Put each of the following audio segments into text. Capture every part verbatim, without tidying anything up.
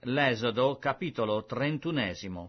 L'Esodo, capitolo trentunesimo.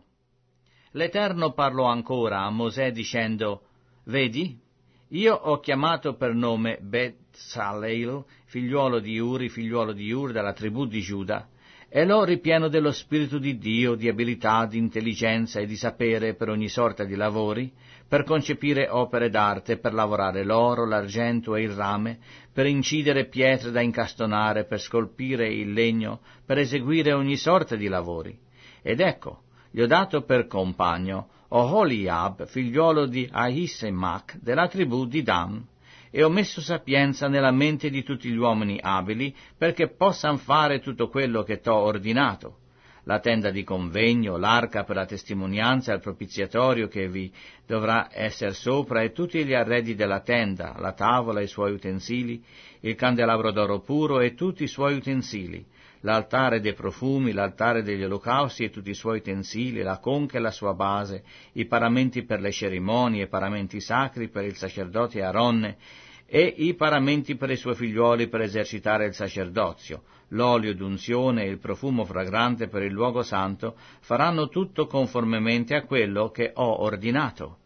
L'Eterno parlò ancora a Mosè dicendo: Vedi, io ho chiamato per nome Bezaleel, figliuolo di Uri, figliuolo di Ur, della tribù di Giuda, e l'ho ripieno dello Spirito di Dio, di abilità, di intelligenza e di sapere per ogni sorta di lavori, per concepire opere d'arte, per lavorare l'oro, l'argento e il rame, per incidere pietre da incastonare, per scolpire il legno, per eseguire ogni sorta di lavori. Ed ecco, gli ho dato per compagno Oholiab, figliuolo di Ahisamach, della tribù di Dan, e ho messo sapienza nella mente di tutti gli uomini abili, perché possano fare tutto quello che t'ho ordinato. La tenda di convegno, l'arca per la testimonianza e il propiziatorio che vi dovrà essere sopra, e tutti gli arredi della tenda, la tavola e i suoi utensili, il candelabro d'oro puro e tutti i suoi utensili, l'altare dei profumi, l'altare degli olocausti e tutti i suoi utensili, la conca e la sua base, i paramenti per le cerimonie, i paramenti sacri per il sacerdote Aaronne, e i paramenti per i suoi figliuoli per esercitare il sacerdozio, l'olio d'unzione e il profumo fragrante per il luogo santo, faranno tutto conformemente a quello che ho ordinato.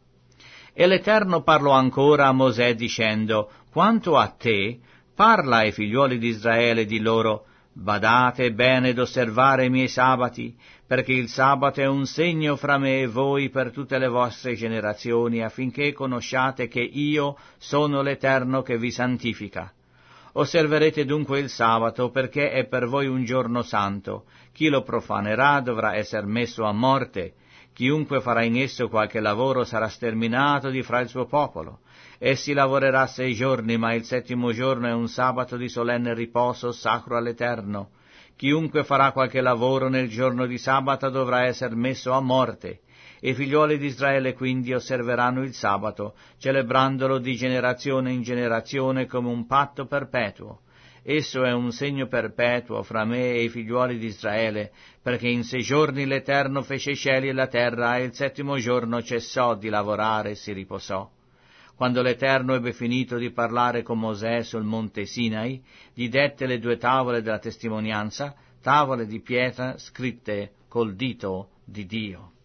E l'Eterno parlò ancora a Mosè dicendo: Quanto a te, parla ai figliuoli di Israele, di loro: Badate bene ad osservare i miei sabati, perché il sabato è un segno fra me e voi per tutte le vostre generazioni, affinché conosciate che io sono l'Eterno che vi santifica. Osserverete dunque il sabato, perché è per voi un giorno santo. Chi lo profanerà dovrà essere messo a morte. Chiunque farà in esso qualche lavoro sarà sterminato di fra il suo popolo. Essi lavorerà sei giorni, ma il settimo giorno è un sabato di solenne riposo sacro all'Eterno. Chiunque farà qualche lavoro nel giorno di sabato dovrà essere messo a morte. I figliuoli di Israele quindi osserveranno il sabato, celebrandolo di generazione in generazione come un patto perpetuo. Esso è un segno perpetuo fra me e i figliuoli di Israele, perché in sei giorni l'Eterno fece i cieli e la terra, e il settimo giorno cessò di lavorare e si riposò. Quando l'Eterno ebbe finito di parlare con Mosè sul monte Sinai, gli dette le due tavole della testimonianza, tavole di pietra scritte col dito di Dio.